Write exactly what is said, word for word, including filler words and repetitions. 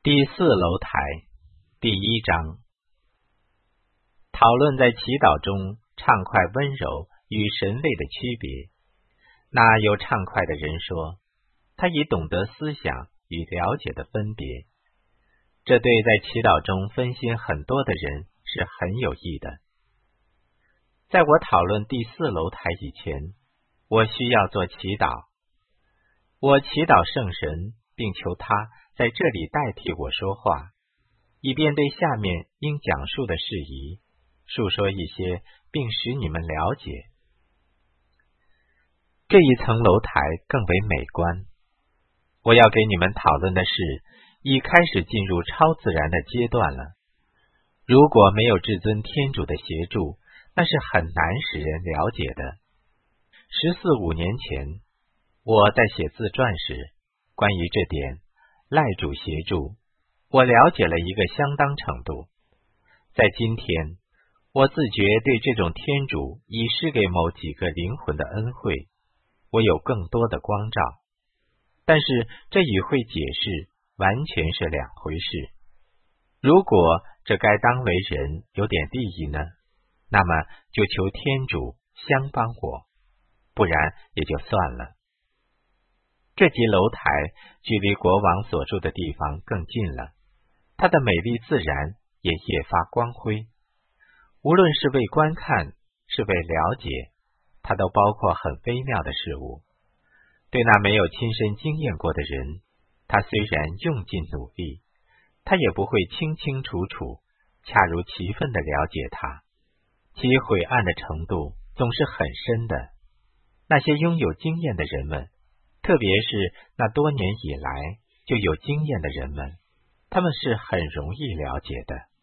第四楼台第一章，讨论在祈祷中畅快温柔与神类的区别。那有畅快的人说，他已懂得思想与了解的分别，这对在祈祷中分心很多的人是很有益的。在我讨论第四楼台以前，我需要做祈祷。我祈祷圣神，并求他在这里代替我说话，以便对下面应讲述的事宜述说一些，并使你们了解。这一层楼台更为美观。我要给你们讨论的是，已开始进入超自然的阶段了。如果没有至尊天主的协助，那是很难使人了解的。十四五年前，我在写自传时，关于这点赖主协助，我了解了一个相当程度。在今天，我自觉对这种天主已施给某几个灵魂的恩惠，我有更多的光照。但是这与会解释完全是两回事。如果这该当为人有点利益呢，那么就求天主相帮我，不然也就算了。这级楼台距离国王所住的地方更近了，它的美丽自然也越发光辉。无论是为观看，是为了解，它都包括很微妙的事物。对那没有亲身经验过的人，他虽然用尽努力，他也不会清清楚楚、恰如其分地了解它。其晦暗的程度总是很深的。那些拥有经验的人们，特别是那多年以来就有经验的人们，他们是很容易了解的。